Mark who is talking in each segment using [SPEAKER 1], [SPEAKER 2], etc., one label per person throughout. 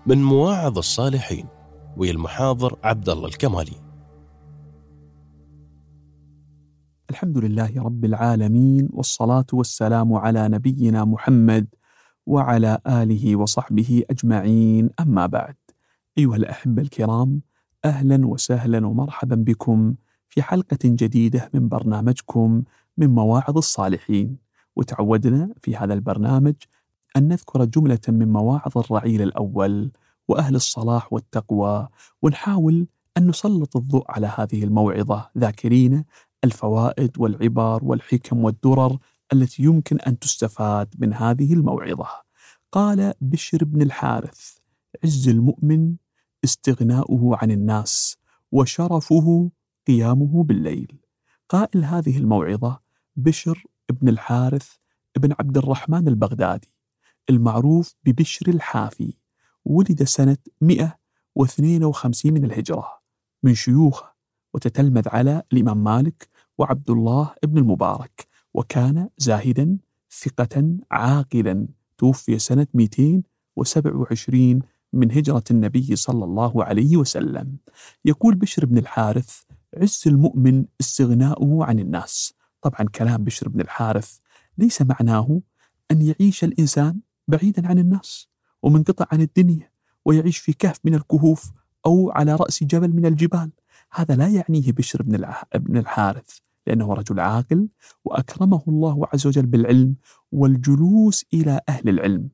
[SPEAKER 1] من مواعظ الصالحين، ويا المحاضر عبد الله الكمالي.
[SPEAKER 2] الحمد لله رب العالمين، والصلاة والسلام على نبينا محمد وعلى آله وصحبه أجمعين، أما بعد. أيها الأحبة الكرام، أهلا وسهلا ومرحبا بكم في حلقة جديدة من برنامجكم من مواعظ الصالحين. وتعودنا في هذا البرنامج أن نذكر جملة من مواعظ الرعيل الأول وأهل الصلاح والتقوى، ونحاول أن نسلط الضوء على هذه الموعظة ذاكرين الفوائد والعبر والحكم والدرر التي يمكن أن تستفاد من هذه الموعظة. قال بشر بن الحارث: عز المؤمن استغناؤه عن الناس، وشرفه قيامه بالليل. قائل هذه الموعظة بشر بن الحارث بن عبد الرحمن البغدادي، المعروف ببشر الحافي، ولد سنة 152 من الهجرة، من شيوخه، وتتلمذ على الإمام مالك وعبد الله بن المبارك، وكان زاهدا ثقة عاقلا، توفي سنة 227 من هجرة النبي صلى الله عليه وسلم. يقول بشر بن الحارث: عز المؤمن استغناؤه عن الناس. طبعا كلام بشر بن الحارث ليس معناه أن يعيش الإنسان بعيدا عن الناس ومنقطع عن الدنيا ويعيش في كهف من الكهوف أو على رأس جبل من الجبال. هذا لا يعنيه بشر بن الحارث، لأنه رجل عاقل وأكرمه الله عز وجل بالعلم والجلوس إلى أهل العلم،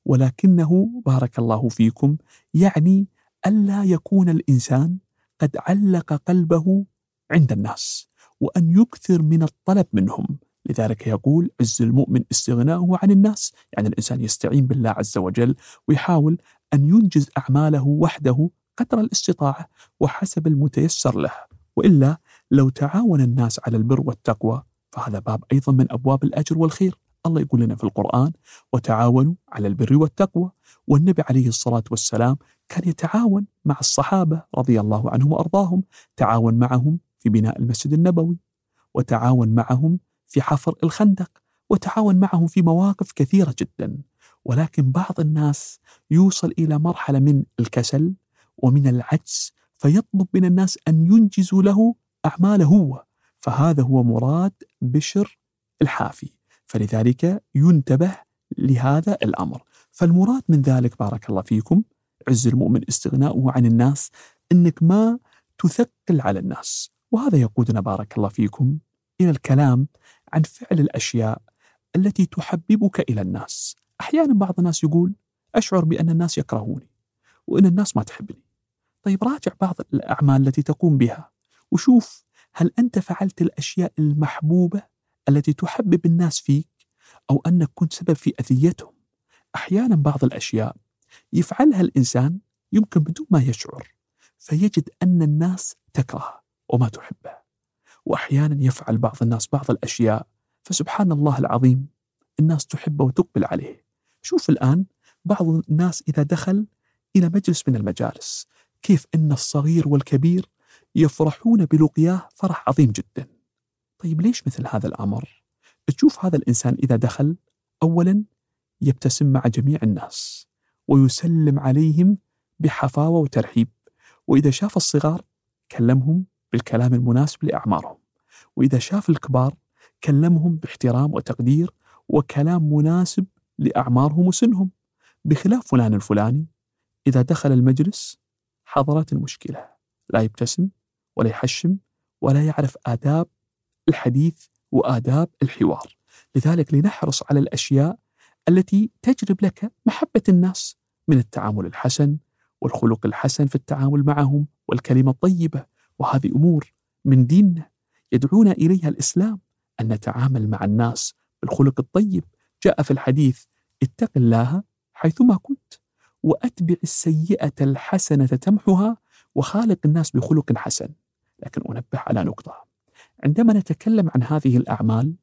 [SPEAKER 2] ولكنه بارك الله فيكم يعني ألا يكون الإنسان قد علق قلبه عند الناس، وأن يكثر من الطلب منهم. لذلك يقول عز المؤمن استغناؤه عن الناس، يعني الإنسان يستعين بالله عز وجل ويحاول أن ينجز أعماله وحده قدر الاستطاعة وحسب المتيسر له. وإلا لو تعاون الناس على البر والتقوى فهذا باب أيضا من أبواب الأجر والخير. الله يقول لنا في القرآن: وتعاونوا على البر والتقوى. والنبي عليه الصلاة والسلام كان يتعاون مع الصحابة رضي الله عنهم وأرضاهم، تعاون معهم في بناء المسجد النبوي، وتعاون معهم في حفر الخندق، وتعاون معهم في مواقف كثيرة جدا. ولكن بعض الناس يوصل إلى مرحلة من الكسل ومن العجز، فيطلب من الناس أن ينجزوا له أعماله هو، فهذا هو مراد بشر الحافي، فلذلك ينتبه لهذا الأمر. فالمراد من ذلك بارك الله فيكم عز المؤمن استغناؤه عن الناس، أنك ما تثقل على الناس. وهذا يقودنا بارك الله فيكم إلى الكلام عن فعل الأشياء التي تحببك إلى الناس. أحيانا بعض الناس يقول: أشعر بأن الناس يكرهوني وأن الناس ما تحبني. طيب راجع بعض الأعمال التي تقوم بها وشوف هل أنت فعلت الأشياء المحبوبة التي تحبب الناس فيك، أو أنك كنت سبب في أذيتهم. أحيانا بعض الأشياء يفعلها الإنسان يمكن بدون ما يشعر، فيجد أن الناس تكرهه وما تحبه. وأحيانا يفعل بعض الناس بعض الأشياء فسبحان الله العظيم الناس تحبه وتقبل عليه. شوف الآن بعض الناس إذا دخل إلى مجلس من المجالس كيف أن الصغير والكبير يفرحون بلقياه فرح عظيم جدا. طيب ليش مثل هذا الأمر؟ تشوف هذا الإنسان إذا دخل أولا يبتسم مع جميع الناس ويسلم عليهم بحفاوة وترحيب، وإذا شاف الصغار كلمهم بالكلام المناسب لأعمارهم، وإذا شاف الكبار كلمهم باحترام وتقدير وكلام مناسب لأعمارهم وسنهم. بخلاف فلان الفلاني إذا دخل المجلس حضرت المشكلة لا يبتسم ولا يحشم ولا يعرف آداب الحديث وآداب الحوار. لذلك لنحرص على الأشياء التي تجلب لك محبة الناس من التعامل الحسن والخلق الحسن في التعامل معهم والكلمة الطيبة، وهذه أمور من ديننا يدعونا إليها الإسلام، أن نتعامل مع الناس بالخلق الطيب. جاء في الحديث: اتق الله حيثما كنت وأتبع السيئة الحسنة تمحها وخالق الناس بخلق حسن. لكن أنبه على نقطة: عندما نتكلم عن هذه الأعمال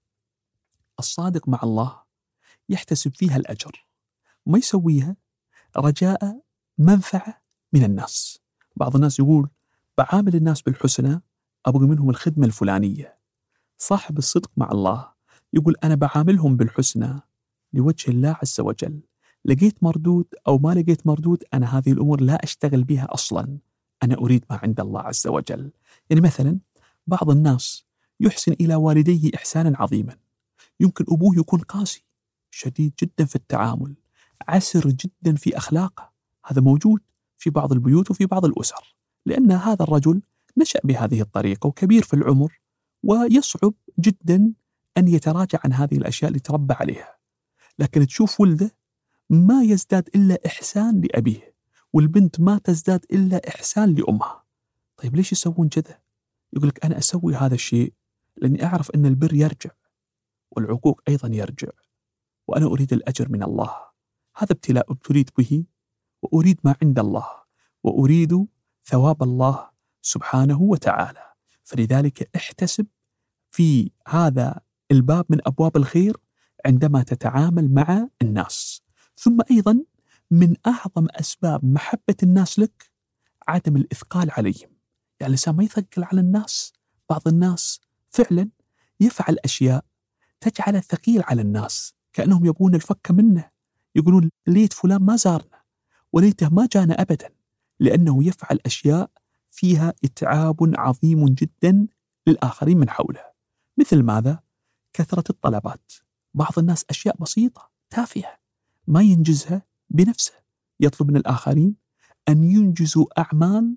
[SPEAKER 2] الصادق مع الله يحتسب فيها الأجر، ما يسويها رجاء منفعة من الناس. بعض الناس يقول: بعامل الناس بالحسنى أبغي منهم الخدمة الفلانية. صاحب الصدق مع الله يقول: أنا بعاملهم بالحسنى لوجه الله عز وجل، لقيت مردود أو ما لقيت مردود، أنا هذه الأمور لا أشتغل بها أصلا، أنا أريد ما عند الله عز وجل. يعني مثلا بعض الناس يحسن إلى والديه إحسانا عظيما، يمكن أبوه يكون قاسي شديد جدا في التعامل، عسر جدا في أخلاقه، هذا موجود في بعض البيوت وفي بعض الأسر، لأن هذا الرجل نشأ بهذه الطريقة وكبير في العمر، ويصعب جدا أن يتراجع عن هذه الأشياء اللي تربى عليها. لكن تشوف ولده ما يزداد إلا إحسان لأبيه، والبنت ما تزداد إلا إحسان لأمها. طيب ليش يسوون كذا؟ يقول لك أنا أسوي هذا الشيء لأني أعرف أن البر يرجع والعقوق أيضا يرجع، وأنا أريد الأجر من الله. هذا ابتلاء ابتليت به، وأريد ما عند الله، وأريد ثواب الله سبحانه وتعالى. فلذلك احتسب في هذا الباب من أبواب الخير عندما تتعامل مع الناس. ثم أيضا من أعظم أسباب محبة الناس لك عدم الإثقال عليهم، يعني الإنسان ما يثقل على الناس. بعض الناس فعلا يفعل أشياء تجعل ثقيل على الناس، كأنهم يبون الفك منه، يقولون ليت فلان ما زارنا وليته ما جانا أبدا، لأنه يفعل أشياء فيها إتعاب عظيم جدا للآخرين من حوله. مثل ماذا؟ كثرة الطلبات. بعض الناس أشياء بسيطة تافهة ما ينجزها بنفسه، يطلب من الآخرين أن ينجزوا أعمال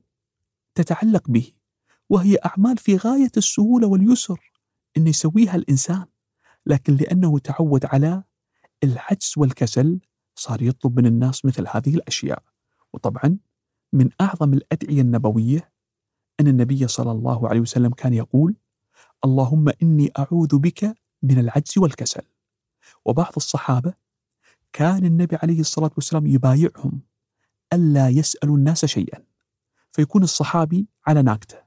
[SPEAKER 2] تتعلق به، وهي أعمال في غاية السهولة واليسر أن يسويها الإنسان، لكن لأنه تعود على العجز والكسل صار يطلب من الناس مثل هذه الأشياء. وطبعا من أعظم الأدعية النبوية أن النبي صلى الله عليه وسلم كان يقول: اللهم إني أعوذ بك من العجز والكسل. وبعض الصحابة كان النبي عليه الصلاة والسلام يبايعهم ألا يسألوا الناس شيئا، فيكون الصحابي على ناقته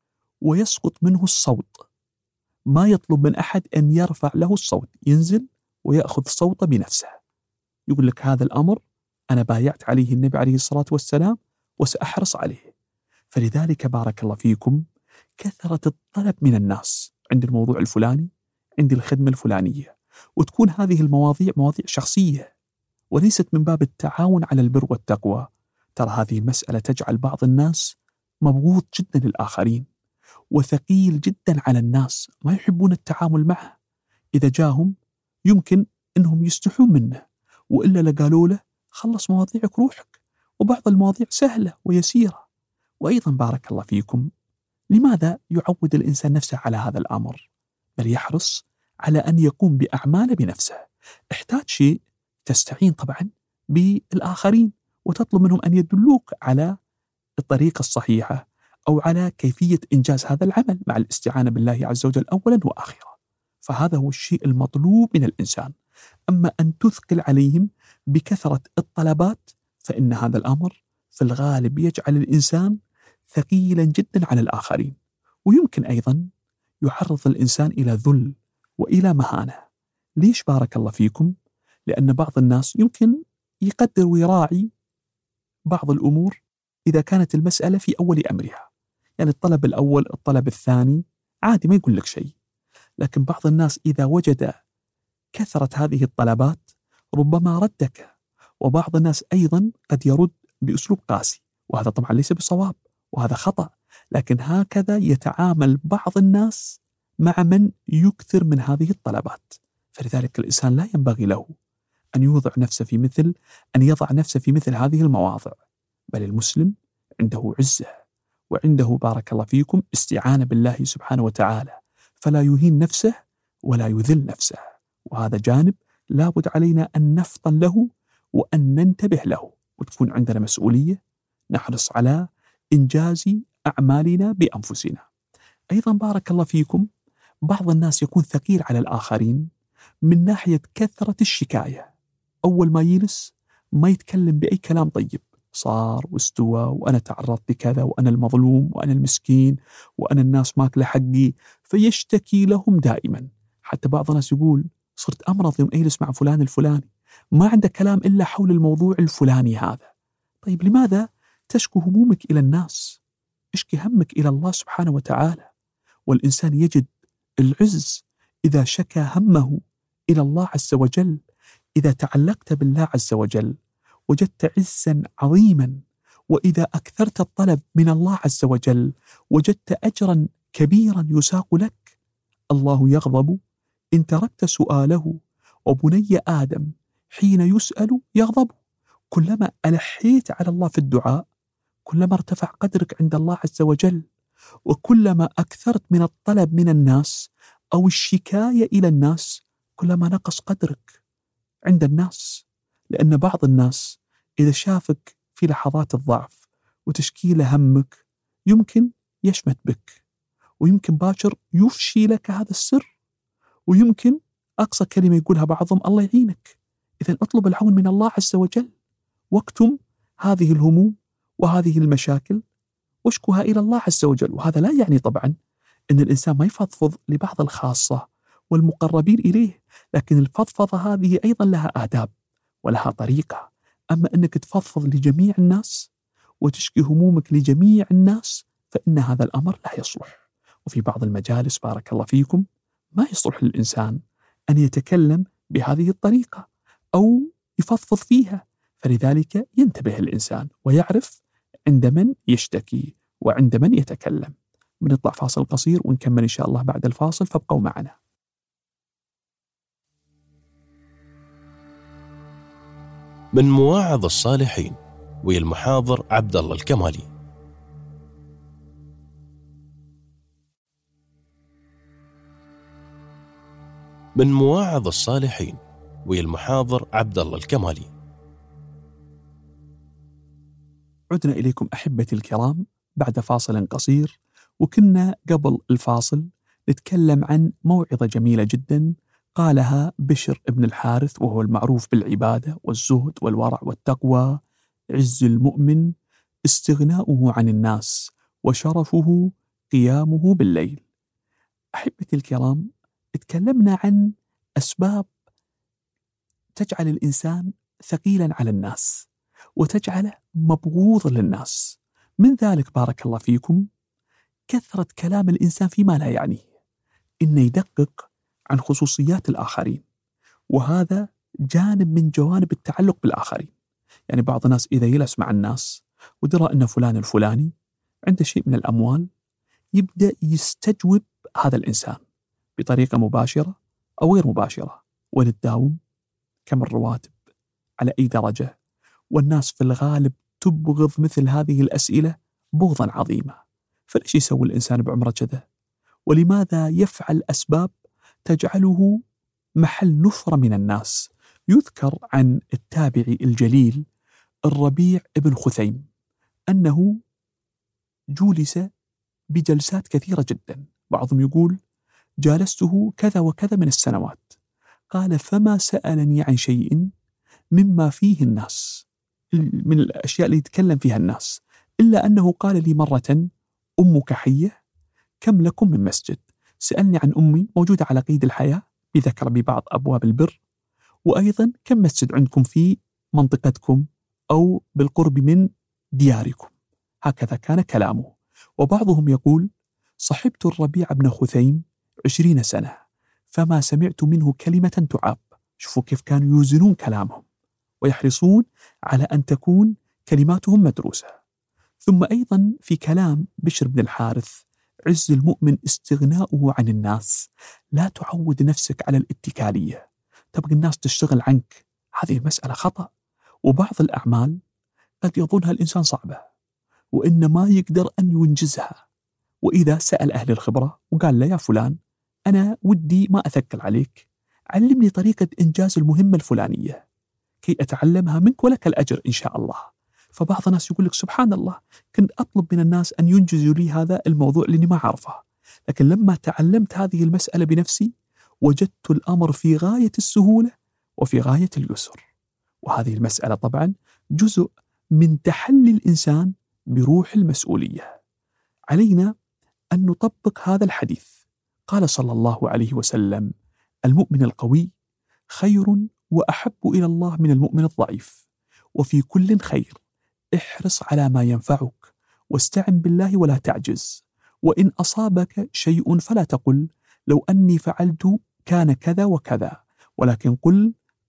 [SPEAKER 2] ويسقط منه الصوت، ما يطلب من أحد أن يرفع له الصوت، ينزل ويأخذ صوته بنفسه. يقول لك هذا الأمر أنا بايعت عليه النبي عليه الصلاة والسلام وسأحرص عليه. فلذلك بارك الله فيكم كثرة الطلب من الناس عند الموضوع الفلاني، عند الخدمة الفلانية، وتكون هذه المواضيع مواضيع شخصية وليست من باب التعاون على البر والتقوى. ترى هذه المسألة تجعل بعض الناس مبغوض جدا للآخرين وثقيل جدا على الناس، ما يحبون التعامل معه. إذا جاهم يمكن أنهم يستحون منه، وإلا لقالوا له خلص مواضيعك روحك، وبعض المواضيع سهلة ويسيرة. وأيضا بارك الله فيكم لماذا يعود الإنسان نفسه على هذا الأمر؟ بل يحرص على أن يقوم بأعماله بنفسه. احتاج شيء تستعين طبعا بالآخرين وتطلب منهم أن يدلوك على الطريقة الصحيحة أو على كيفية إنجاز هذا العمل مع الاستعانة بالله عز وجل أولا وآخرا. فهذا هو الشيء المطلوب من الإنسان. أما أن تثقل عليهم بكثرة الطلبات فإن هذا الأمر في الغالب يجعل الإنسان ثقيلا جدا على الآخرين، ويمكن أيضا يعرض الإنسان إلى ذل وإلى مهانة. ليش بارك الله فيكم؟ لأن بعض الناس يمكن يقدر ويراعي بعض الأمور إذا كانت المسألة في أول أمرها، يعني الطلب الأول الطلب الثاني عادي ما يقول لك شيء. لكن بعض الناس إذا وجد كثرة هذه الطلبات ربما ردك، وبعض الناس أيضا قد يرد بأسلوب قاسي، وهذا طبعا ليس بصواب وهذا خطأ، لكن هكذا يتعامل بعض الناس مع من يكثر من هذه الطلبات. فلذلك الإنسان لا ينبغي له أن يضع نفسه في مثل هذه المواضع، بل المسلم عنده عزة وعنده بارك الله فيكم استعانة بالله سبحانه وتعالى، فلا يهين نفسه ولا يذل نفسه. وهذا جانب لابد علينا أن نفطن له وأن ننتبه له، وتكون عندنا مسؤولية نحرص على إنجاز أعمالنا بأنفسنا. أيضا بارك الله فيكم بعض الناس يكون ثقيل على الآخرين من ناحية كثرة الشكاية. أول ما يجلس ما يتكلم بأي كلام طيب، صار واستوى وأنا تعرضت لكذا وأنا المظلوم وأنا المسكين وأنا الناس ماكله حقي، فيشتكي لهم دائما. حتى بعض الناس يقول صرت أمرض يوم أجلس مع فلان الفلاني، ما عنده كلام إلا حول الموضوع الفلاني هذا. طيب لماذا تشكو همومك إلى الناس؟ اشكي همك إلى الله سبحانه وتعالى. والإنسان يجد العز إذا شكى همه إلى الله عز وجل، إذا تعلقت بالله عز وجل وجدت عزا عظيما، وإذا أكثرت الطلب من الله عز وجل وجدت أجرا كبيرا يساق لك. الله يغضب إن تركت سؤاله، وبني آدم حين يسأل يغضب. كلما ألحيت على الله في الدعاء كلما ارتفع قدرك عند الله عز وجل، وكلما أكثرت من الطلب من الناس أو الشكاية إلى الناس كلما نقص قدرك عند الناس. لأن بعض الناس إذا شافك في لحظات الضعف وتشكيل همك يمكن يشمت بك، ويمكن باكر يفشي لك هذا السر، ويمكن أقصى كلمة يقولها بعضهم الله يعينك. إذن اطلب العون من الله عز وجل، واكتم هذه الهموم وهذه المشاكل واشكوها إلى الله عز وجل. وهذا لا يعني طبعا أن الإنسان ما يفضفض لبعض الخاصة والمقربين إليه، لكن الفضفضة هذه أيضا لها آداب ولها طريقة. أما أنك تفضفض لجميع الناس وتشكي همومك لجميع الناس فإن هذا الأمر لا يصلح. وفي بعض المجالس بارك الله فيكم ما يصلح للإنسان أن يتكلم بهذه الطريقة أو يفضفض فيها، فلذلك ينتبه الإنسان ويعرف عند من يشتكي وعند من يتكلم. بنطلع فاصل قصير ونكمل إن شاء الله بعد الفاصل، فابقوا معنا.
[SPEAKER 1] من مواعظ الصالحين والمحاضر عبد الله الكمالي. من مواعظ الصالحين والمحاضر عبد الله الكمالي.
[SPEAKER 2] عدنا إليكم أحبتي الكرام بعد فاصل قصير، وكنا قبل الفاصل نتكلم عن موعظة جميلة جدا قالها بشر ابن الحارث، وهو المعروف بالعبادة والزهد والورع والتقوى. عز المؤمن استغناؤه عن الناس، وشرفه قيامه بالليل. أحبتي الكرام، تكلمنا عن أسباب تجعل الإنسان ثقيلا على الناس وتجعله مبغوض للناس. من ذلك بارك الله فيكم كثرة كلام الإنسان فيما لا يعنيه، إنه يدقق عن خصوصيات الآخرين، وهذا جانب من جوانب التعلق بالآخرين. يعني بعض الناس إذا يجلس مع الناس ودرى أن فلان الفلاني عنده شيء من الأموال يبدأ يستجوب هذا الإنسان بطريقة مباشرة أو غير مباشرة. وين تداوم؟ كم الرواتب؟ على أي درجة؟ والناس في الغالب تبغض مثل هذه الأسئلة بغضا عظيما. فليش يسوي الإنسان بعمره كذا؟ ولماذا يفعل أسباب تجعله محل نفرة من الناس؟ يذكر عن التابعي الجليل الربيع ابن خثيم أنه جولس بجلسات كثيرة جدا، بعضهم يقول جالسته كذا وكذا من السنوات. قال فما سألني عن شيء مما فيه الناس، من الأشياء اللي يتكلم فيها الناس، إلا أنه قال لي مرة أمك حية؟ كم لكم من مسجد؟ سألني عن أمي موجودة على قيد الحياة بذكر ببعض أبواب البر، وأيضا كم مسجد عندكم في منطقتكم أو بالقرب من دياركم. هكذا كان كلامه. وبعضهم يقول صحبت الربيع بن خثيم 20 سنة فما سمعت منه كلمة تعاب. شوفوا كيف كانوا يوزنون كلامهم ويحرصون على أن تكون كلماتهم مدروسة. ثم أيضا في كلام بشر بن الحارث عز المؤمن استغناؤه عن الناس. لا تعود نفسك على الاتكالية، تبغي الناس تشتغل عنك، هذه مسألة خطأ. وبعض الأعمال قد يظنها الإنسان صعبة وإن ما يقدر أن ينجزها، وإذا سأل أهل الخبرة وقال له يا فلان أنا ودي ما أثقل عليك، علمني طريقة إنجاز المهمة الفلانية كي أتعلمها منك ولك الأجر إن شاء الله. فبعض الناس يقول لك سبحان الله كنت أطلب من الناس أن ينجزوا لي هذا الموضوع لأني ما أعرفه، لكن لما تعلمت هذه المسألة بنفسي وجدت الأمر في غاية السهولة وفي غاية اليسر. وهذه المسألة طبعا جزء من تحلي الإنسان بروح المسؤولية. علينا أن نطبق هذا الحديث. قال صلى الله عليه وسلم المؤمن القوي خير وأحب إلى الله من المؤمن الضعيف، وفي كل خير، احرص على ما ينفعك واستعن بالله ولا تعجز، وإن أصابك شيء فلا تقل لو أني فعلت كان كذا وكذا، ولكن قل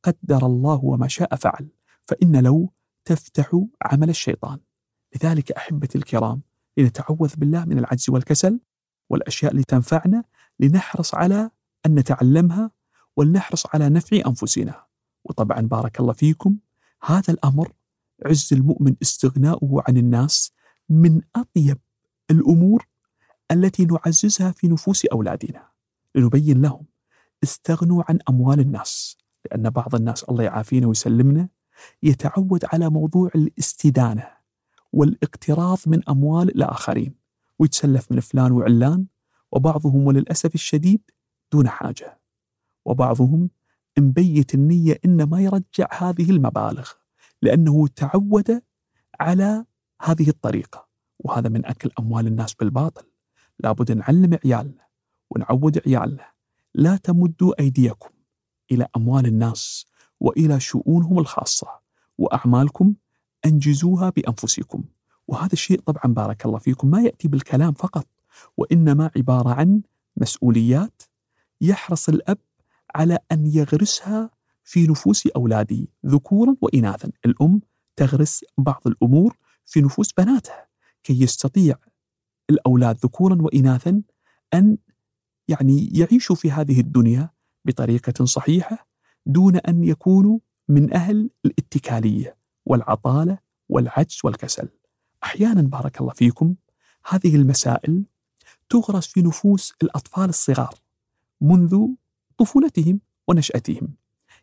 [SPEAKER 2] قدر الله وما شاء فعل، فإن لو تفتح عمل الشيطان. لذلك أحبتي الكرام، لنتعوذ بالله من العجز والكسل والأشياء اللي تنفعنا، لنحرص على أن نتعلمها ولنحرص على نفع أنفسنا. وطبعا بارك الله فيكم، هذا الأمر عز المؤمن استغناؤه عن الناس من أطيب الأمور التي نعززها في نفوس أولادنا، لنبين لهم استغنوا عن أموال الناس، لأن بعض الناس الله يعافينا ويسلمنا يتعود على موضوع الاستدانة والاقتراض من أموال الآخرين، ويتسلف من فلان وعلان، وبعضهم وللأسف الشديد دون حاجة، وبعضهم مبيت النية إن ما يرجع هذه المبالغ لأنه تعود على هذه الطريقة، وهذا من أكل أموال الناس بالباطل. لابد نعلم عيالنا ونعود عيالنا لا تمدوا أيديكم إلى أموال الناس وإلى شؤونهم الخاصة، وأعمالكم أنجزوها بأنفسكم. وهذا الشيء طبعا بارك الله فيكم ما يأتي بالكلام فقط، وإنما عبارة عن مسؤوليات يحرص الأب على أن يغرسها في نفوس أولاده ذكورا وإناثا. الأم تغرس بعض الأمور في نفوس بناتها كي يستطيع الأولاد ذكورا وإناثا أن يعيشوا في هذه الدنيا بطريقة صحيحة، دون أن يكونوا من أهل الاتكالية والعطالة والعجز والكسل. أحيانا بارك الله فيكم هذه المسائل تغرس في نفوس الأطفال الصغار منذ طفولتهم ونشأتهم.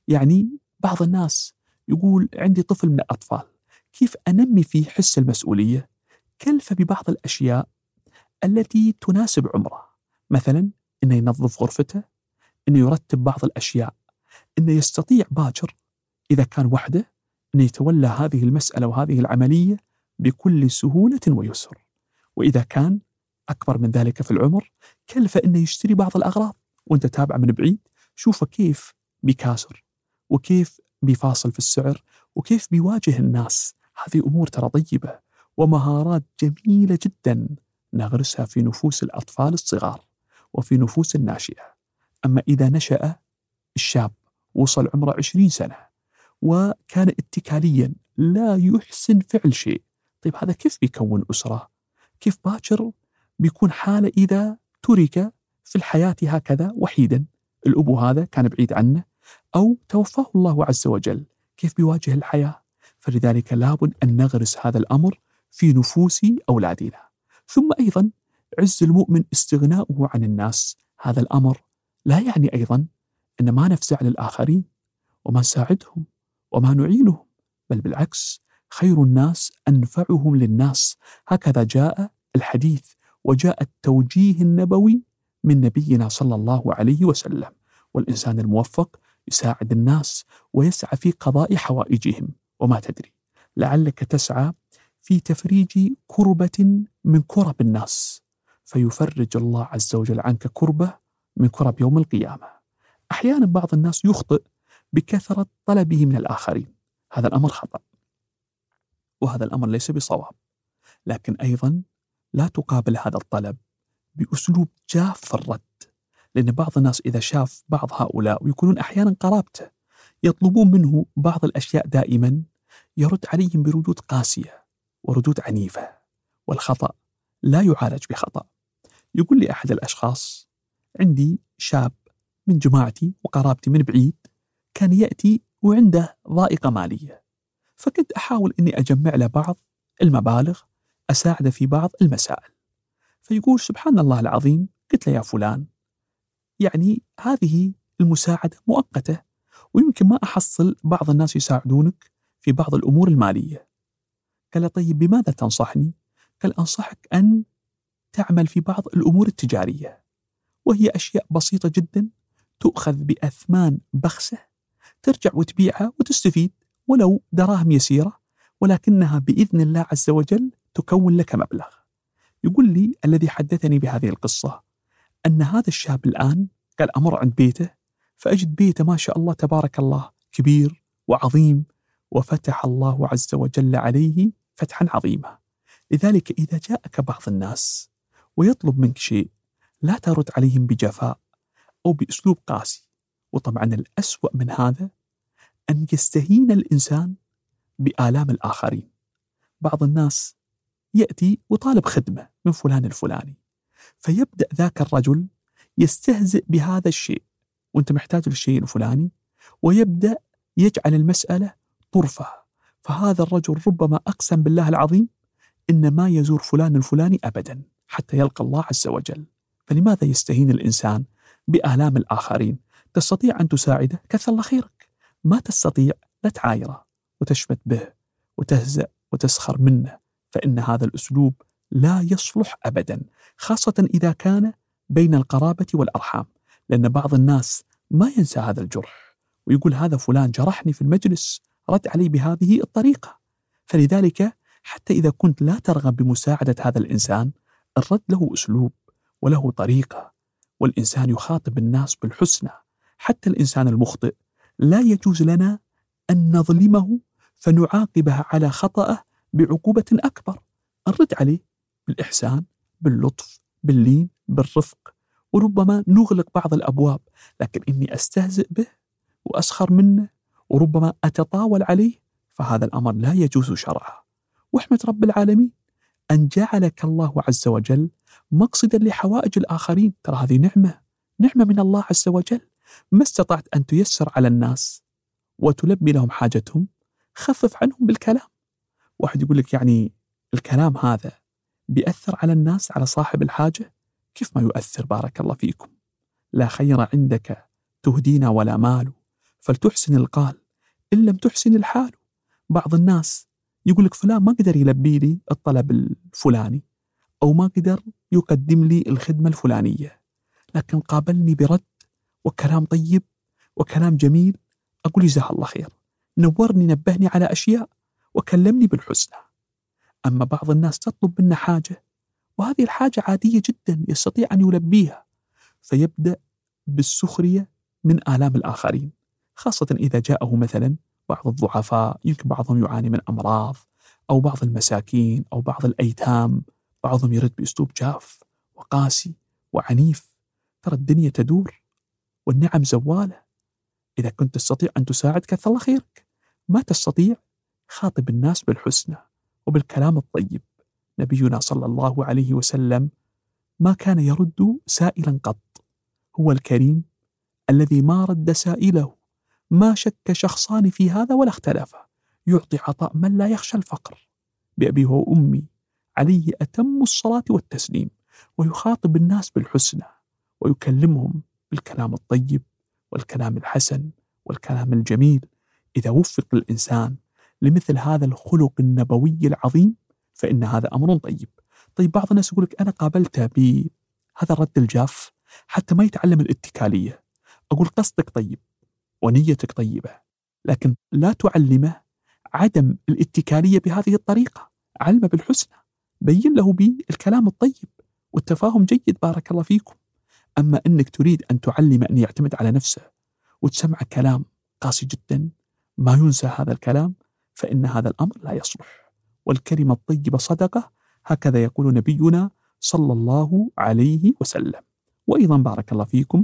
[SPEAKER 2] بعض الناس يقول عندي طفل من الأطفال، كيف أنمي فيه حس المسؤولية؟ كلف ببعض الأشياء التي تناسب عمره، مثلا إنه ينظف غرفته، إنه يرتب بعض الأشياء، إنه يستطيع باكر إذا كان وحده إنه يتولى هذه المسألة وهذه العملية بكل سهولة ويسر. وإذا كان أكبر من ذلك في العمر كلف إنه يشتري بعض الأغراض وأنت تابع من بعيد، شوف كيف بيكاسر وكيف بيفاصل في السعر وكيف بيواجه الناس. هذه أمور ترى طيبة ومهارات جميلة جدا نغرسها في نفوس الأطفال الصغار وفي نفوس الناشئة. أما إذا نشأ الشاب وصل عمره 20 سنة وكان اتكاليا لا يحسن فعل شيء، طيب هذا كيف بيكون أسرة؟ كيف باكر بيكون حالة إذا ترك في الحياة هكذا وحيدا؟ الأب هذا كان بعيد عنه أو توفاه الله عز وجل، كيف بيواجه الحياة؟ فلذلك لابد أن نغرس هذا الأمر في نفوس أولادنا. ثم أيضا عز المؤمن استغناؤه عن الناس. هذا الأمر لا يعني أيضا أن ما نفزع للآخرين وما نساعدهم وما نعينهم، بل بالعكس خير الناس أنفعهم للناس، هكذا جاء الحديث وجاء التوجيه النبوي من نبينا صلى الله عليه وسلم. والإنسان الموفق يساعد الناس ويسعى في قضاء حوائجهم، وما تدري لعلك تسعى في تفريج كربة من كرب الناس فيفرج الله عز وجل عنك كربة من كرب يوم القيامة. أحيانا بعض الناس يخطئ بكثرة طلبه من الآخرين، هذا الأمر خطأ وهذا الأمر ليس بصواب، لكن أيضا لا تقابل هذا الطلب بأسلوب جاف في الرد، لأن بعض الناس إذا شاف بعض هؤلاء ويكونون أحيانا قرابته يطلبون منه بعض الأشياء دائما، يرد عليهم بردود قاسية وردود عنيفة، والخطأ لا يعالج بخطأ. يقول لي أحد الأشخاص عندي شاب من جماعتي وقرابتي من بعيد كان يأتي وعنده ضائقة مالية، فكنت أحاول أني أجمع له بعض المبالغ أساعده في بعض المسائل. فيقول سبحان الله العظيم، قلت له يا فلان هذه المساعدة مؤقتة ويمكن ما أحصل بعض الناس يساعدونك في بعض الأمور المالية. قال طيب بماذا تنصحني؟ قال أنصحك أن تعمل في بعض الأمور التجارية، وهي أشياء بسيطة جدا تؤخذ بأثمان بخسة، ترجع وتبيعها وتستفيد ولو دراهم يسيرة، ولكنها بإذن الله عز وجل تكون لك مبلغ. يقول لي الذي حدثني بهذه القصة أن هذا الشاب الآن قال أمر عند بيته فأجد بيته ما شاء الله تبارك الله كبير وعظيم، وفتح الله عز وجل عليه فتحا عظيما. لذلك إذا جاءك بعض الناس ويطلب منك شيء لا ترد عليهم بجفاء أو بأسلوب قاسي. وطبعا الأسوأ من هذا أن يستهين الإنسان بآلام الآخرين. بعض الناس يأتي وطالب خدمة من فلان الفلاني، فيبدأ ذاك الرجل يستهزئ بهذا الشيء، وأنت محتاج للشيء الفلاني، ويبدأ يجعل المسألة طرفة. فهذا الرجل ربما أقسم بالله العظيم إن ما يزور فلان الفلاني أبدا حتى يلقى الله عز وجل. فلماذا يستهين الإنسان بآلام الآخرين؟ تستطيع أن تساعده، كثر الله خيرك. ما تستطيع، لا تعايره وتشمت به وتهزأ وتسخر منه، فإن هذا الأسلوب لا يصلح أبدا، خاصة إذا كان بين القرابة والأرحام. لأن بعض الناس ما ينسى هذا الجرح ويقول هذا فلان جرحني في المجلس، رد علي بهذه الطريقة. فلذلك حتى إذا كنت لا ترغب بمساعدة هذا الإنسان، الرد له أسلوب وله طريقة، والإنسان يخاطب الناس بالحسنى. حتى الإنسان المخطئ لا يجوز لنا أن نظلمه فنعاقبه على خطأه بعقوبة أكبر. نرد عليه بالإحسان، باللطف، باللين، بالرفق، وربما نغلق بعض الأبواب. لكن إني أستهزئ به وأسخر منه وربما أتطاول عليه، فهذا الأمر لا يجوز شرعا. واحمد رب العالمين أن جعلك الله عز وجل مقصدا لحوائج الآخرين. ترى هذه نعمة من الله عز وجل. ما استطعت أن تيسر على الناس وتلبي لهم حاجتهم، خفف عنهم بالكلام. واحد يقول لك يعني الكلام هذا بيأثر على الناس، على صاحب الحاجة؟ كيف ما يؤثر؟ بارك الله فيكم. لا خير عندك تهدينا ولا مال، فلتحسن القال إن لم تحسن الحال. بعض الناس يقول لك فلان ما قدر يلبي لي الطلب الفلاني، أو ما قدر يقدم لي الخدمة الفلانية، لكن قابلني برد وكلام طيب وكلام جميل، أقول جزاه الله خير، نورني، نبهني على أشياء وكلمني بالحسنى. أما بعض الناس تطلب منا حاجة وهذه الحاجة عادية جدا يستطيع أن يلبيها، فيبدأ بالسخرية من آلام الآخرين، خاصة إذا جاءه مثلا بعض الضعفاء، يمكن بعضهم يعاني من أمراض، أو بعض المساكين، أو بعض الأيتام، بعضهم يرد بأسلوب جاف وقاسي وعنيف. ترى الدنيا تدور والنعم زوالة. إذا كنت تستطيع أن تساعد كثر الله خيرك، ما تستطيع خاطب الناس بالحسنى وبالكلام الطيب. نبينا صلى الله عليه وسلم ما كان يرد سائلا قط، هو الكريم الذي ما رد سائله، ما شك شخصان في هذا ولا اختلفا، يعطي عطاء من لا يخشى الفقر، بأبي وأمي عليه أتم الصلاة والتسليم، ويخاطب الناس بالحسنى ويكلمهم بالكلام الطيب والكلام الحسن والكلام الجميل. إذا وفق الإنسان لمثل هذا الخلق النبوي العظيم فإن هذا أمر طيب. طيب بعض الناس يقول لك أنا قابلته بهذا الرد الجاف حتى ما يتعلم الاتكالية. أقول قصدك طيب ونيتك طيبة، لكن لا تعلمه عدم الاتكالية بهذه الطريقة. علمه بالحسنى، بين له بالكلام الطيب والتفاهم جيد، بارك الله فيكم. أما أنك تريد أن تعلم أن يعتمد على نفسه وتسمع كلام قاسي جدا ما ينسى هذا الكلام، فإن هذا الأمر لا يصلح. والكلمة الطيبة صدقة، هكذا يقول نبينا صلى الله عليه وسلم. وأيضا بارك الله فيكم،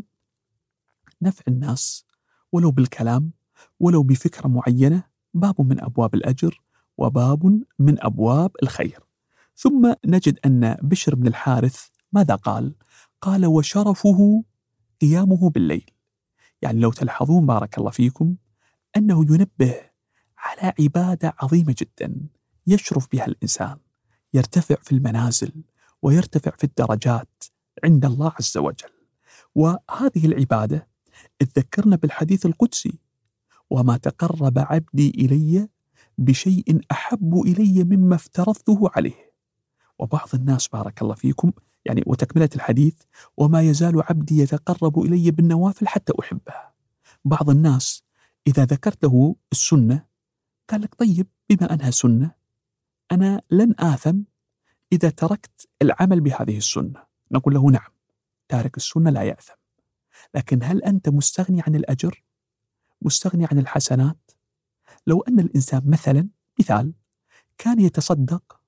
[SPEAKER 2] نفع الناس ولو بالكلام ولو بفكرة معينة باب من أبواب الأجر وباب من أبواب الخير. ثم نجد أن بشر بن الحارث ماذا قال؟ قال وشرفه قيامه بالليل. يعني لو تلحظون بارك الله فيكم أنه ينبه على عبادة عظيمة جدا يشرف بها الإنسان، يرتفع في المنازل ويرتفع في الدرجات عند الله عز وجل. وهذه العبادة تذكرنا بالحديث القدسي: وما تقرب عبدي إلي بشيء أحب إلي مما افترضته عليه. وبعض الناس بارك الله فيكم يعني وتكملة الحديث: وما يزال عبدي يتقرب إلي بالنوافل حتى أحبه. بعض الناس إذا ذكرته السنة قال لك طيب بما أنها سنة أنا لن آثم إذا تركت العمل بهذه السنة. نقول له نعم، تارك السنة لا يأثم، لكن هل أنت مستغني عن الأجر؟ مستغني عن الحسنات؟ لو أن الإنسان مثلا مثال كان يتصدق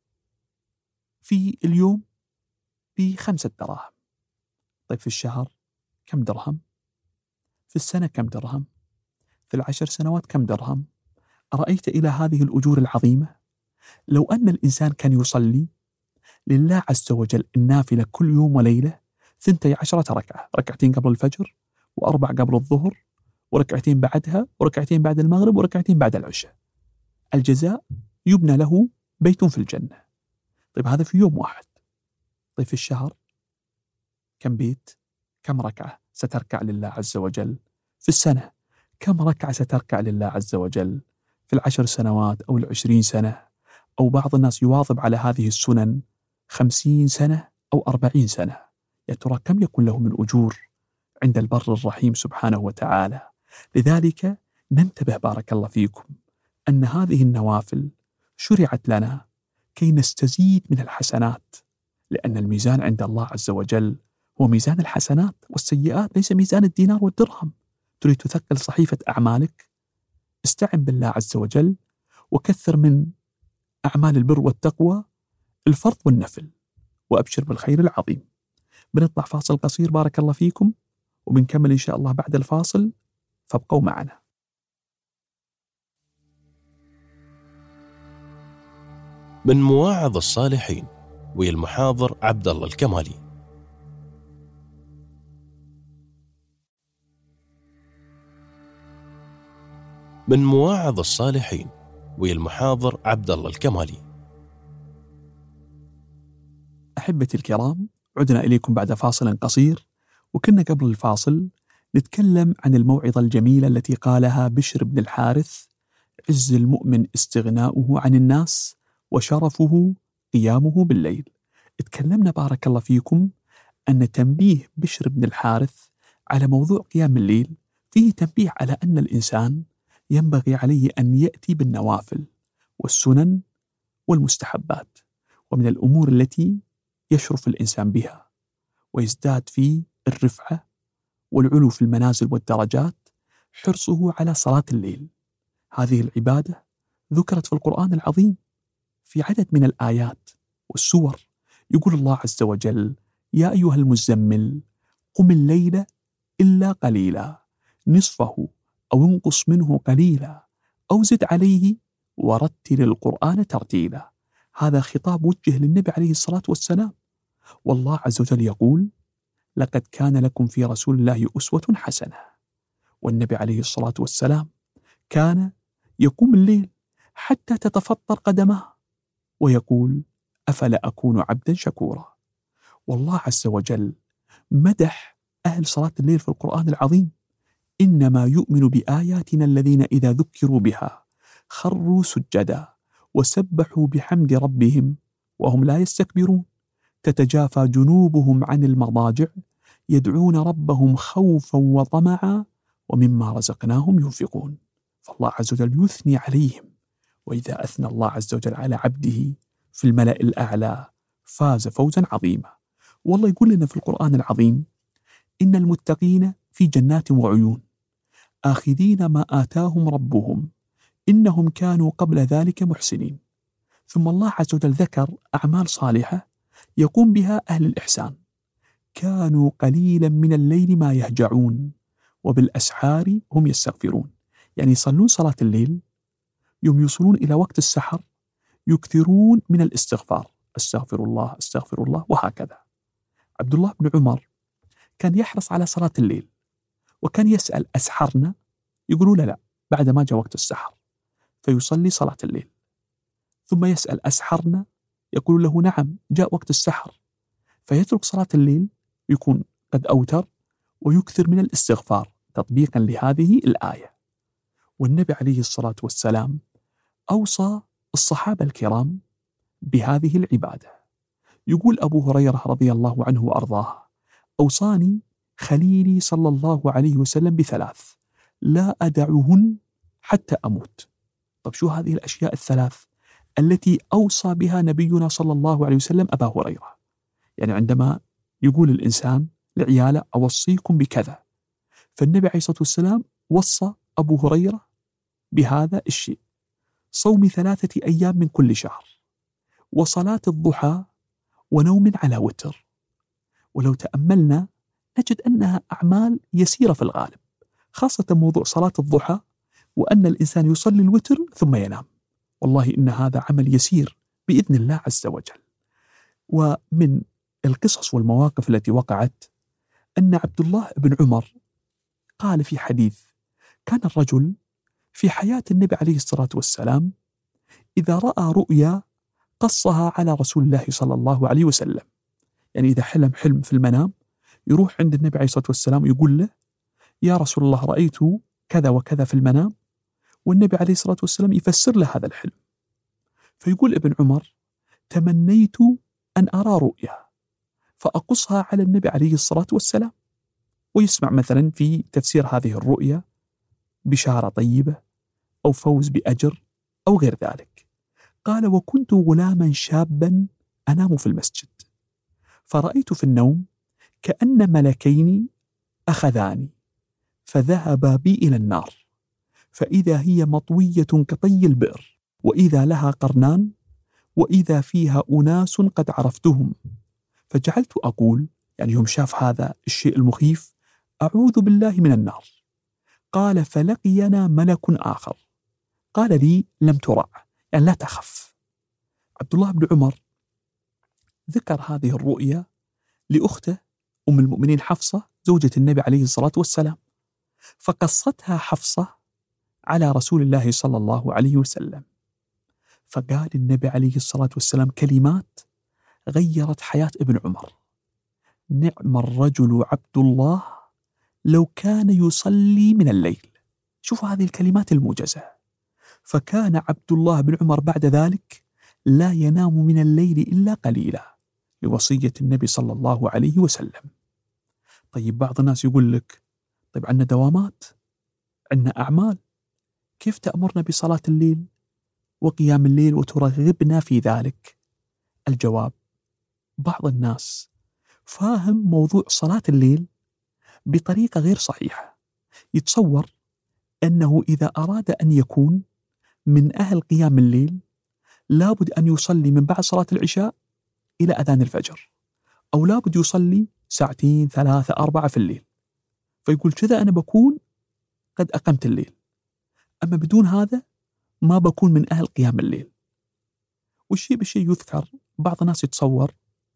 [SPEAKER 2] في اليوم ب5 دراهم، طيب في الشهر كم درهم؟ في السنة كم درهم؟ في 10 سنوات كم درهم؟ أرأيت إلى هذه الأجور العظيمة؟ لو أن الإنسان كان يصلي لله عز وجل النافلة كل يوم وليلة 12 ركعة، ركعتين قبل الفجر، و4 قبل الظهر، وركعتين بعدها، وركعتين بعد المغرب، وركعتين بعد العشاء، الجزاء يبنى له بيت في الجنة. طيب هذا في يوم واحد. طيب في الشهر كم بيت؟ كم ركعة ستركع لله عز وجل؟ في السنة كم ركعة ستركع لله عز وجل؟ في 10 سنوات أو 20 سنة، أو بعض الناس يواظب على هذه السنن 50 سنة أو 40 سنة، يا ترى كم يكون له من أجور عند البر الرحيم سبحانه وتعالى؟ لذلك ننتبه بارك الله فيكم أن هذه النوافل شرعت لنا كي نستزيد من الحسنات، لأن الميزان عند الله عز وجل هو ميزان الحسنات والسيئات، ليس ميزان الدينار والدرهم. تريد تثقل صحيفة أعمالك؟ استعن بالله عز وجل وكثر من أعمال البر والتقوى، الفرض والنفل، وأبشر بالخير العظيم. بنطلع فاصل قصير بارك الله فيكم، وبنكمل إن شاء الله بعد الفاصل، فابقوا معنا.
[SPEAKER 1] من مواعظ الصالحين ويا المحاضر عبد الله الكمالي. من مواعظ الصالحين ويا المحاضر عبد الله الكمالي.
[SPEAKER 2] أحبتي الكرام، عدنا إليكم بعد فاصل قصير، وكنا قبل الفاصل نتكلم عن الموعظة الجميلة التي قالها بشر بن الحارث: عز المؤمن استغناؤه عن الناس وشرفه قيامه بالليل. اتكلمنا بارك الله فيكم أن تنبيه بشر بن الحارث على موضوع قيام الليل فيه تنبيه على أن الإنسان ينبغي عليه أن يأتي بالنوافل والسنن والمستحبات، ومن الأمور التي يشرف الإنسان بها ويزداد في الرفعة والعلو في المنازل والدرجات حرصه على صلاة الليل. هذه العبادة ذكرت في القرآن العظيم في عدد من الآيات والسور. يقول الله عز وجل: يا أيها المزمل قم الليل إلا قليلا نصفه أو انقص منه قليلا أو زد عليه ورتل القرآن ترتيلا. هذا خطاب وجه للنبي عليه الصلاة والسلام، والله عز وجل يقول: لقد كان لكم في رسول الله أسوة حسنة. والنبي عليه الصلاة والسلام كان يقوم الليل حتى تتفطر قدماه ويقول: أفلا أكون عبدا شكورا. والله عز وجل مدح أهل صلاة الليل في القرآن العظيم: إنما يؤمن بآياتنا الذين إذا ذكروا بها خروا سجدا وسبحوا بحمد ربهم وهم لا يستكبرون، تتجافى جنوبهم عن المضاجع يدعون ربهم خوفا وطمعا ومما رزقناهم ينفقون. فالله عز وجل يثني عليهم، وإذا أثنى الله عز وجل على عبده في الملأ الأعلى فاز فوزا عظيما. والله يقول لنا في القرآن العظيم: إن المتقين في جنات وعيون آخذين ما آتاهم ربهم إنهم كانوا قبل ذلك محسنين. ثم الله عز وجل ذكر أعمال صالحة يقوم بها أهل الإحسان: كانوا قليلا من الليل ما يهجعون وبالأسحار هم يستغفرون. يعني يصلون صلاة الليل، يوم يوصلون إلى وقت السحر يكثرون من الاستغفار: استغفر الله استغفر الله، وهكذا. عبد الله بن عمر كان يحرص على صلاة الليل، وكان يسأل: أسحرنا؟ يقولوا لا، بعد ما جاء وقت السحر، فيصلي صلاة الليل. ثم يسأل: أسحرنا؟ يقول له: نعم، جاء وقت السحر، فيترك صلاة الليل، يكون قد أوتر، ويكثر من الاستغفار تطبيقا لهذه الآية. والنبي عليه الصلاة والسلام أوصى الصحابة الكرام بهذه العبادة. يقول أبو هريرة رضي الله عنه وأرضاه: أوصاني خليلي صلى الله عليه وسلم ب3 لا أدعهن حتى أموت. طب شو هذه الأشياء ال3 التي أوصى بها نبينا صلى الله عليه وسلم أبا هريرة؟ يعني عندما يقول الإنسان لعياله: أوصيكم بكذا، فالنبي عليه الصلاة والسلام وصى أبو هريرة بهذا الشيء: صوم 3 أيام من كل شهر، وصلاة الضحى، ونوم على وتر. ولو تأملنا نجد أنها أعمال يسيرة في الغالب، خاصة موضوع صلاة الضحى وأن الإنسان يصلي الوتر ثم ينام. والله إن هذا عمل يسير بإذن الله عز وجل. ومن القصص والمواقف التي وقعت أن عبد الله بن عمر قال في حديث: كان الرجل في حياة النبي عليه الصلاة والسلام إذا رأى رؤيا قصها على رسول الله صلى الله عليه وسلم. يعني إذا حلم في المنام يروح عند النبي عليه الصلاة والسلام ويقول له: يا رسول الله رأيت كذا وكذا في المنام، والنبي عليه الصلاة والسلام يفسر له هذا الحلم. فيقول ابن عمر: تمنيت أن أرى رؤيا فأقصها على النبي عليه الصلاة والسلام، ويسمع مثلا في تفسير هذه الرؤيا بشارة طيبة أو فوز بأجر أو غير ذلك. قال: وكنت غلاما شابا أنام في المسجد، فرأيت في النوم كأن ملكين أخذاني فذهبا بي إلى النار، فإذا هي مطوية كطي البئر، وإذا لها قرنان، وإذا فيها أناس قد عرفتهم، فجعلت أقول، يعني يوم شاف هذا الشيء المخيف: أعوذ بالله من النار. قال: فلقينا ملك آخر قال لي: لم ترع، يعني لا تخف. عبد الله بن عمر ذكر هذه الرؤيا لأخته أم المؤمنين حفصة زوجة النبي عليه الصلاة والسلام، فقصتها حفصة على رسول الله صلى الله عليه وسلم، فقال النبي عليه الصلاة والسلام كلمات غيرت حياة ابن عمر: نعم الرجل عبد الله لو كان يصلي من الليل. شوفوا هذه الكلمات الموجزة. فكان عبد الله بن عمر بعد ذلك لا ينام من الليل إلا قليلا، لوصية النبي صلى الله عليه وسلم. طيب بعض الناس يقول لك: طيب عندنا دوامات، عندنا أعمال، كيف تأمرنا بصلاة الليل وقيام الليل وترغبنا في ذلك؟ الجواب: بعض الناس فاهم موضوع صلاة الليل بطريقة غير صحيحة. يتصور أنه إذا أراد أن يكون من أهل قيام الليل لابد أن يصلي من بعد صلاة العشاء إلى أذان الفجر، أو لابد يصلي 2 3 4 في الليل، فيقول كذا أنا بكون قد أقمت الليل، أما بدون هذا ما بكون من أهل قيام الليل. والشيء بالشيء يذكر، بعض الناس يتصور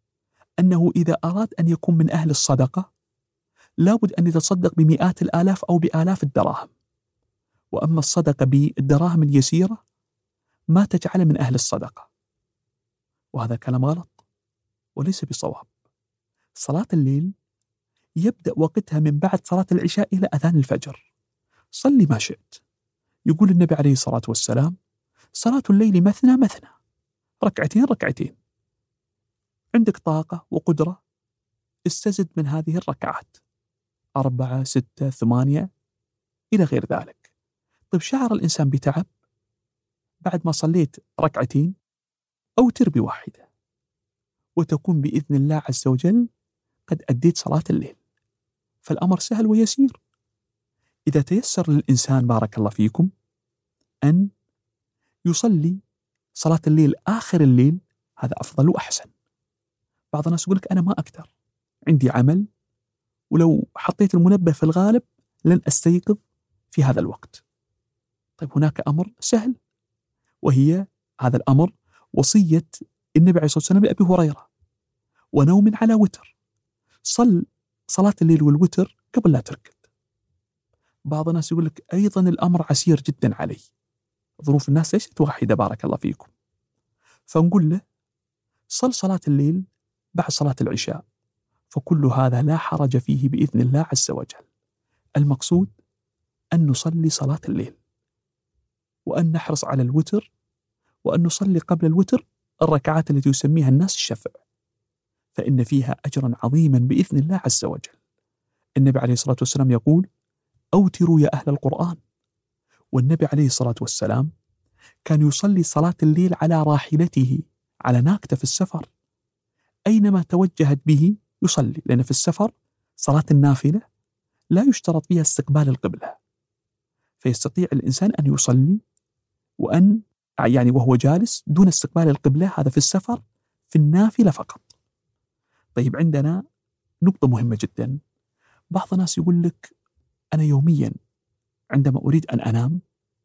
[SPEAKER 2] أنه إذا أراد أن يكون من أهل الصدقة لابد أن يتصدق بمئات الآلاف أو بآلاف الدراهم، وأما الصدقة بالدراهم اليسيرة ما تجعل من أهل الصدقة، وهذا كلام غلط وليس بصواب. صلاة الليل يبدأ وقتها من بعد صلاة العشاء إلى أذان الفجر، صلي ما شئت. يقول النبي عليه الصلاة والسلام: صلاة الليل مثنى مثنى، 2 2. عندك طاقة وقدرة استزد من هذه الركعات، 4 6 8 إلى غير ذلك. طيب شعر الإنسان بتعب بعد ما صليت 2 أوتر ب1، وتكون بإذن الله عز وجل قد أديت صلاة الليل. فالأمر سهل ويسير. إذا تيسر للإنسان بارك الله فيكم أن يصلي صلاة الليل آخر الليل، هذا أفضل وأحسن. بعض الناس يقول لك: أنا ما أقدر، عندي عمل، ولو حطيت المنبه في الغالب لن أستيقظ في هذا الوقت. طيب هناك أمر سهل، وهي هذا الأمر وصية النبي عليه الصلاة والسلام لأبي هريرة: ونوم على وتر، صل صلاة الليل والوتر قبل لا ترقد. بعض الناس يقول لك أيضا الأمر عسير جدا علي، ظروف الناس ليست واحدة بارك الله فيكم، فنقول له: صل صلاة الليل بعد صلاة العشاء، فكل هذا لا حرج فيه بإذن الله عز وجل. المقصود أن نصلي صلاة الليل، وأن نحرص على الوتر، وأن نصلي قبل الوتر الركعات التي يسميها الناس الشفع، فإن فيها أجرا عظيما بإذن الله عز وجل. النبي عليه الصلاة والسلام يقول: أوتروا يا أهل القرآن. والنبي عليه الصلاة والسلام كان يصلي صلاة الليل على راحلته، على ناقته في السفر، أينما توجهت به يصلي، لأن في السفر صلاة النافلة لا يشترط فيها استقبال القبلة، فيستطيع الإنسان أن يصلي وأن يعني وهو جالس دون استقبال القبلة، هذا في السفر في النافلة فقط. طيب عندنا نقطة مهمة جدا. بعض الناس يقول لك: أنا يوميا عندما أريد أن أنام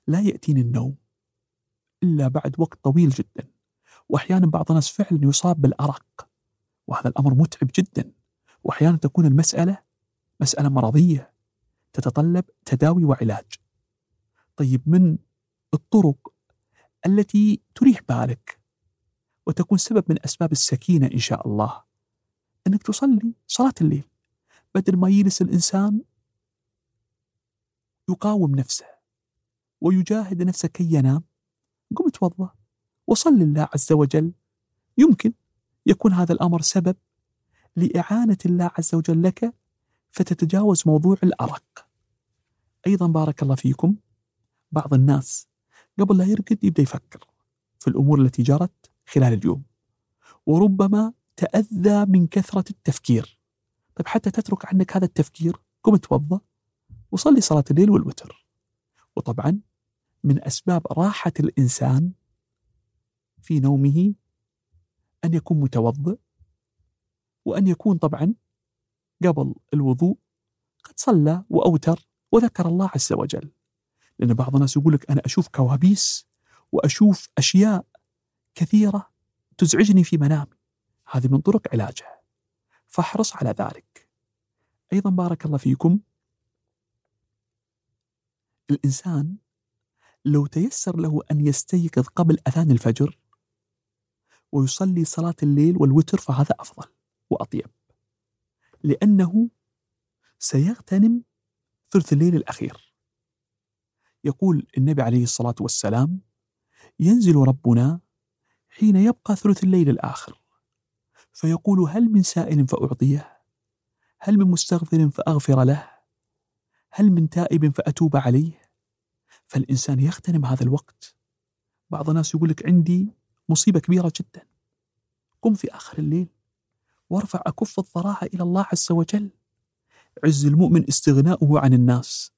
[SPEAKER 2] لا يأتيني النوم إلا بعد وقت طويل جدا، وأحيانا بعض الناس فعلا يصاب بالأرق، وهذا الأمر متعب جدا، وأحيانا تكون المسألة مسألة مرضية تتطلب تداوي وعلاج. طيب، من الطرق التي تريح بالك وتكون سبب من أسباب السكينة إن شاء الله أنك تصلي صلاة الليل، بدل ما يجلس الإنسان يقاوم نفسه ويجاهد نفسه كي ينام، قم توضأ وصل الله عز وجل. يمكن يكون هذا الأمر سبب لإعانة الله عز وجل لك فتتجاوز موضوع الأرق. أيضا بارك الله فيكم، بعض الناس قبل لا يرقد يبدأ يفكر في الأمور التي جرت خلال اليوم، وربما تأذى من كثرة التفكير. طيب، حتى تترك عنك هذا التفكير قم توضأ وصلي صلاة الليل والوتر. وطبعا من أسباب راحة الإنسان في نومه أن يكون متوضئ، وأن يكون طبعا قبل الوضوء قد صلى وأوتر وذكر الله عز وجل. لأن بعض الناس يقول لك أنا أشوف كوابيس وأشوف أشياء كثيرة تزعجني في منامي، هذه من طرق علاجها، فاحرص على ذلك. أيضا بارك الله فيكم، الإنسان لو تيسر له أن يستيقظ قبل أذان الفجر ويصلي صلاة الليل والوتر فهذا أفضل وأطيب، لأنه سيغتنم ثلث الليل الأخير. يقول النبي عليه الصلاة والسلام: ينزل ربنا حين يبقى ثلث الليل الآخر فيقول: هل من سائل فأعطيه؟ هل من مستغفر فأغفر له؟ هل من تائب فأتوب عليه؟ فالإنسان يغتنم هذا الوقت. بعض الناس يقول لك عندي مصيبة كبيرة جدا، قم في آخر الليل وارفع أكف الضراعة إلى الله عز وجل. عز المؤمن استغناؤه عن الناس،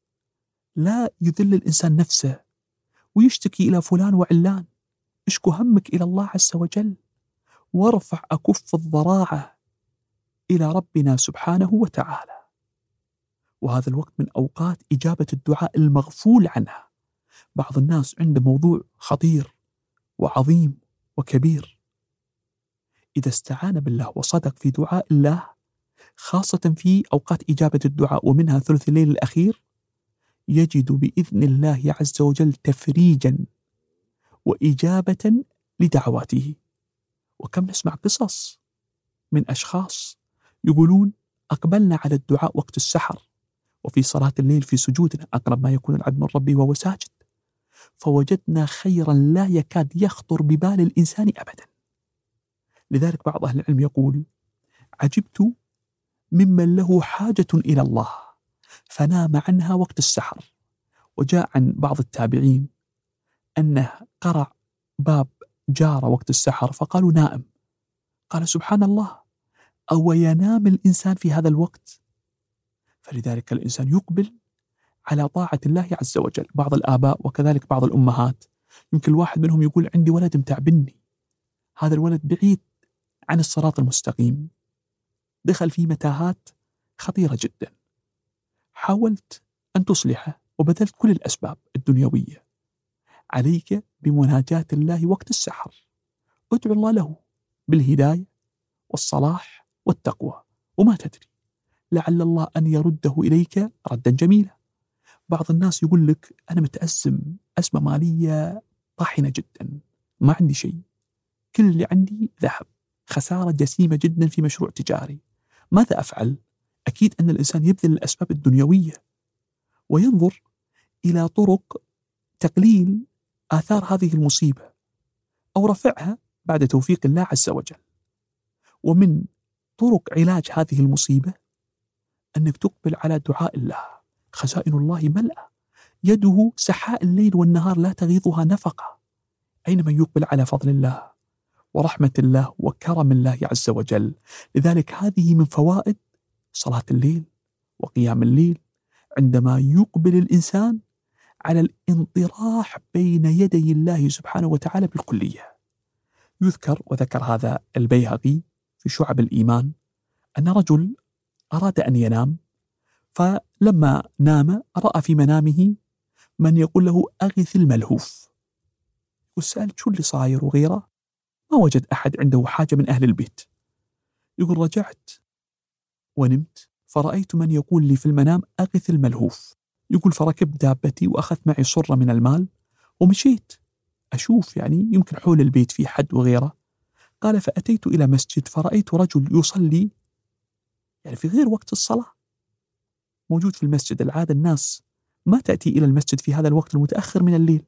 [SPEAKER 2] لا يذل الإنسان نفسه ويشتكي إلى فلان وعلان، اشكو همك إلى الله عز وجل وارفع أكف الضراعة إلى ربنا سبحانه وتعالى. وهذا الوقت من أوقات إجابة الدعاء المغفول عنها. بعض الناس عنده موضوع خطير وعظيم وكبير، إذا استعان بالله وصدق في دعاء الله، خاصة في أوقات إجابة الدعاء ومنها ثلث الليل الأخير، يجد بإذن الله عز وجل تفريجا وإجابة لدعواته. وكم نسمع قصص من أشخاص يقولون: أقبلنا على الدعاء وقت السحر وفي صلاة الليل في سجودنا، أقرب ما يكون العبد من ربه وهو ساجد، فوجدنا خيرا لا يكاد يخطر ببال الإنسان أبدا. لذلك بعض أهل العلم يقول: عجبت ممن له حاجة إلى الله فنام عنها وقت السحر. وجاء عن بعض التابعين أنه قرع باب جار وقت السحر فقالوا: نائم. قال: سبحان الله، أو ينام الإنسان في هذا الوقت؟ فلذلك الإنسان يقبل على طاعة الله عز وجل. بعض الآباء وكذلك بعض الأمهات يمكن الواحد منهم يقول: عندي ولد متعبني، هذا الولد بعيد عن الصراط المستقيم، دخل في متاهات خطيرة جدا، حاولت أن تصلحه وبذلت كل الأسباب الدنيوية، عليك بمناجاة الله وقت السحر، ادعو الله له بالهداية والصلاح والتقوى، وما تدري لعل الله أن يرده إليك ردا جميلا. بعض الناس يقول لك: أنا متأزم أزمة مالية طاحنة جدا، ما عندي شيء، كل اللي عندي ذهب، خسارة جسيمة جدا في مشروع تجاري، ماذا أفعل؟ أكيد أن الإنسان يبذل الأسباب الدنيوية وينظر إلى طرق تقليل آثار هذه المصيبة أو رفعها بعد توفيق الله عز وجل. ومن طرق علاج هذه المصيبة أنك تقبل على دعاء الله. خزائن الله ملأ، يده سحاء الليل والنهار لا تغيضها نفقة. أينما يقبل على فضل الله ورحمة الله وكرم الله عز وجل. لذلك هذه من فوائد صلاة الليل وقيام الليل، عندما يقبل الإنسان على الانطراح بين يدي الله سبحانه وتعالى بالكلية. يذكر وذكر هذا البيهقي في شعب الإيمان أن رجل أراد أن ينام، فلما نام رأى في منامه من يقول له أغث الملهوف. وسألت شو اللي صاير وغيره، ما وجد أحد عنده حاجة من أهل البيت. يقول رجعت ونمت فرأيت من يقول لي في المنام أغث الملهوف. يقول فركبت دابتي وأخذت معي صرة من المال ومشيت أشوف يعني يمكن حول البيت في حد وغيره. قال فأتيت إلى مسجد فرأيت رجل يصلي يعني في غير وقت الصلاة، موجود في المسجد. العادة الناس ما تأتي إلى المسجد في هذا الوقت المتأخر من الليل.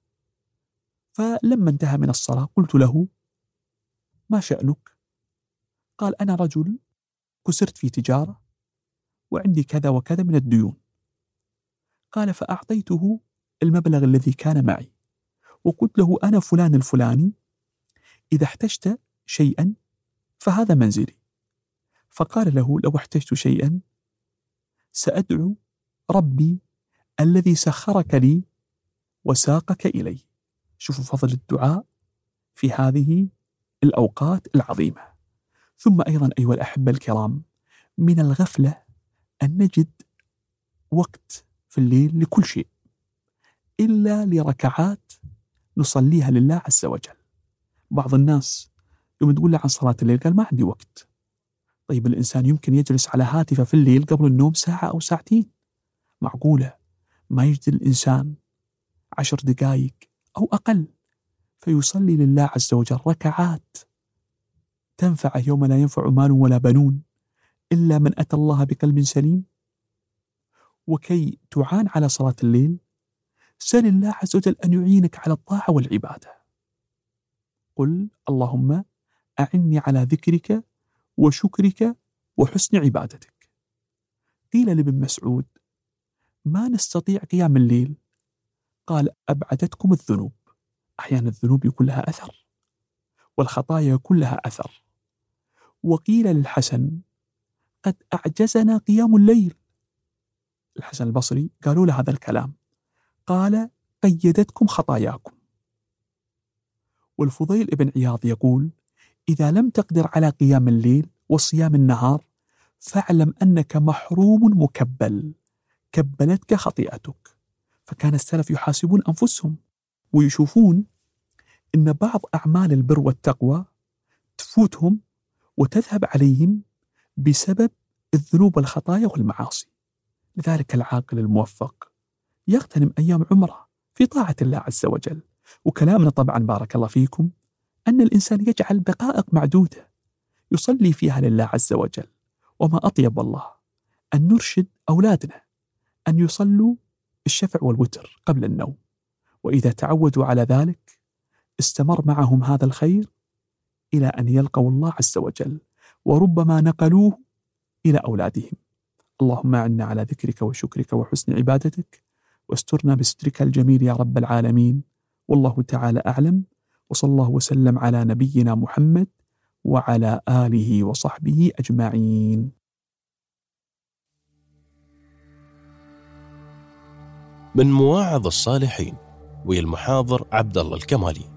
[SPEAKER 2] فلما انتهى من الصلاة قلت له ما شأنك؟ قال أنا رجل كسرت في تجارة وعندي كذا وكذا من الديون. قال فأعطيته المبلغ الذي كان معي وقلت له أنا فلان الفلاني، إذا احتجت شيئا فهذا منزلي. فقال له لو احتجت شيئا سأدعو ربي الذي سخرك لي وساقك إلي. شوفوا فضل الدعاء في هذه الأوقات العظيمة. ثم أيضا أيها الأحبة الكرام، من الغفلة أن نجد وقت في الليل لكل شيء إلا لركعات نصليها لله عز وجل. بعض الناس يوم تقول له عن صلاة الليل قال ما عندي وقت. طيب الإنسان يمكن يجلس على هاتفه في الليل قبل النوم ساعة أو ساعتين، معقولة ما يجد الإنسان 10 دقائق أو أقل فيصلي لله عز وجل ركعات تنفع يوم لا ينفع مال ولا بنون إلا من أتى الله بقلب سليم؟ وكي تعان على صلاة الليل سل الله عز وجل أن يعينك على الطاعة والعبادة. قل اللهم أعني على ذكرك وشكرك وحسن عبادتك. قيل لابن مسعود ما نستطيع قيام الليل، قال أبعدتكم الذنوب. أحيانا الذنوب يكون لها أثر والخطايا يكون لها أثر. وقيل للحسن قد أعجزنا قيام الليل. الحسن البصري قالوا له هذا الكلام، قال قيدتكم خطاياكم. والفضيل ابن عياض يقول إذا لم تقدر على قيام الليل وصيام النهار فاعلم أنك محروم مكبل، كبلتك خطيئتك. فكان السلف يحاسبون أنفسهم ويشوفون إن بعض أعمال البر والتقوى تفوتهم وتذهب عليهم بسبب الذنوب والخطايا والمعاصي. لذلك العاقل الموفق يغتنم أيام عمره في طاعة الله عز وجل. وكلامنا طبعا بارك الله فيكم أن الإنسان يجعل دقائق معدودة يصلي فيها لله عز وجل. وما أطيب والله أن نرشد أولادنا أن يصلوا الشفع والوتر قبل النوم، وإذا تعودوا على ذلك استمر معهم هذا الخير إلى أن يلقوا الله عز وجل، وربما نقلوه إلى أولادهم. اللهم أعنا على ذكرك وشكرك وحسن عبادتك، واسترنا بسترك الجميل يا رب العالمين. والله تعالى أعلم، وصلى الله وسلم على نبينا محمد وعلى آله وصحبه أجمعين.
[SPEAKER 1] من مواعظ الصالحين والمحاضر عبد الله الكمالي.